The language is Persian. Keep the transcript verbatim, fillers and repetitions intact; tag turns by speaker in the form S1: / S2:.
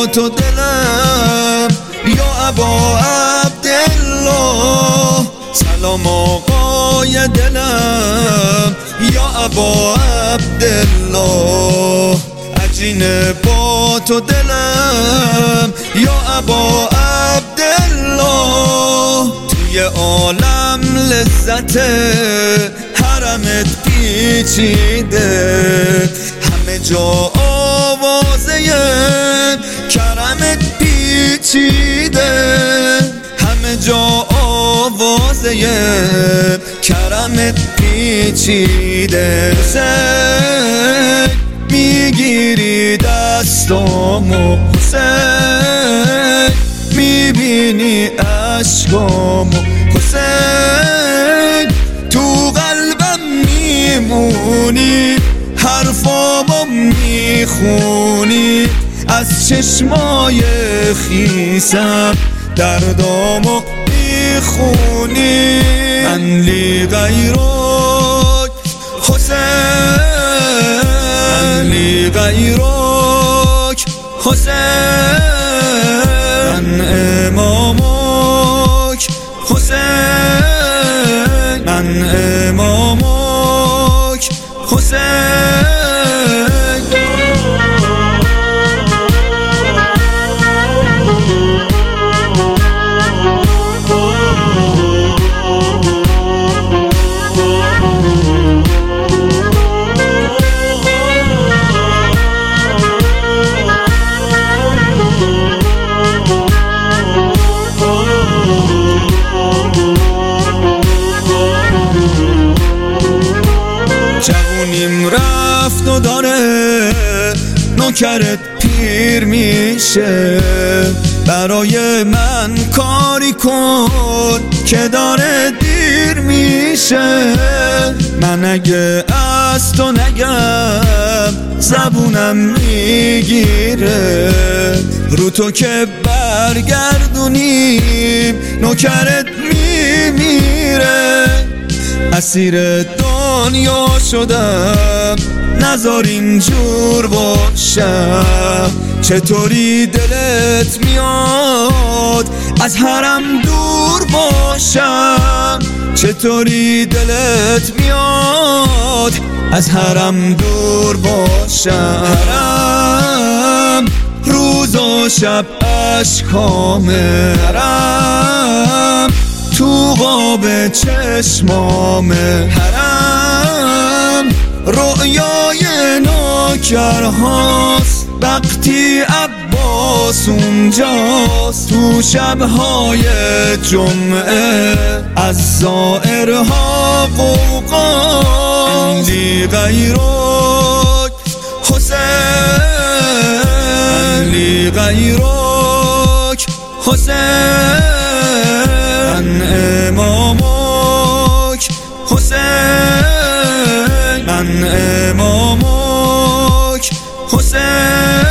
S1: تو دلم یا ابا عبدالله. سلام آقای دلم یا ابا عبدالله. عجین با تو دلم یا ابا عبدالله. توی عالم لذت حرمت پیچیده، همه جا آوازه کرمت پیچیده، همه جا آوازه کرمت پیچیده. حسین میگیری دستامو، حسین میبینی عشقامو، حسین تو قلبم میمونی، حرفامو میخونی، از چشمای خیسم دردامو میخونی. من لی غیرک حسین، من لی غیرک حسین، من امامک حسین، من امامک حسین. جوونیم رفت و داره نوکرت پیر میشه، برای من کاری کن که داره دیر میشه. من اگه از تو نگم زبونم میگیره، رو تو که برگردونیم نوکرت میمیره. اسیر دنیا شدم نذار اینجور باشم، چطوری دلت میاد از حرم دور باشم، چطوری دلت میاد از حرم دور باشم. حرم روز و شب اشکامه، حرم تو قاب چشمامه، حرم رؤیای نوکرهاست، وقتی عباس اونجاست. تو شبهای جمعه از زائرها قوقا، لی غیرک حسین، لی غیرک حسین، من امامک حسین، من امامک حسین.